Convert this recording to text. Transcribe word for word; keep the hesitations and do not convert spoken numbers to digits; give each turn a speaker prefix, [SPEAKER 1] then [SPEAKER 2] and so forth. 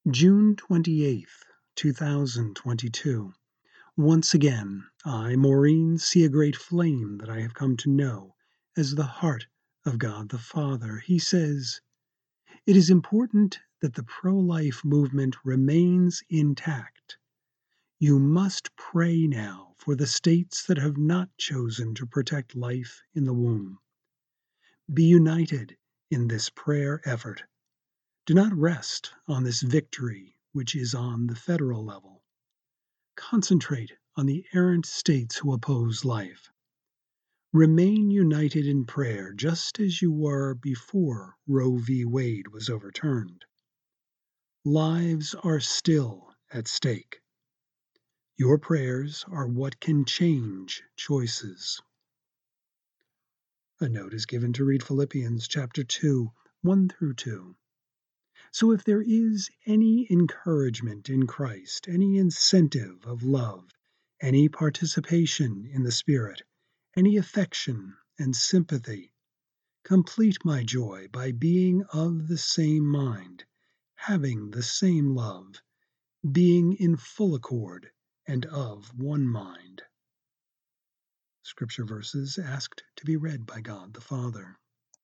[SPEAKER 1] June twenty-eighth, two thousand twenty-two. Once again, I, Maureen, see a great flame that I have come to know as the heart of God the Father. He says, "It is important that the pro-life movement remains intact. You must pray now for the states that have not chosen to protect life in the womb. Be united in this prayer effort. Do not rest on this victory which is on the federal level. Concentrate on the errant states who oppose life. Remain united in prayer just as you were before Roe v. Wade was overturned. Lives are still at stake. Your prayers are what can change choices." A note is given to read Philippians chapter two, one through two. So if there is any encouragement in Christ, any incentive of love, any participation in the Spirit, any affection and sympathy, complete my joy by being of the same mind, having the same love, being in full accord and of one mind. Scripture verses asked to be read by God the Father.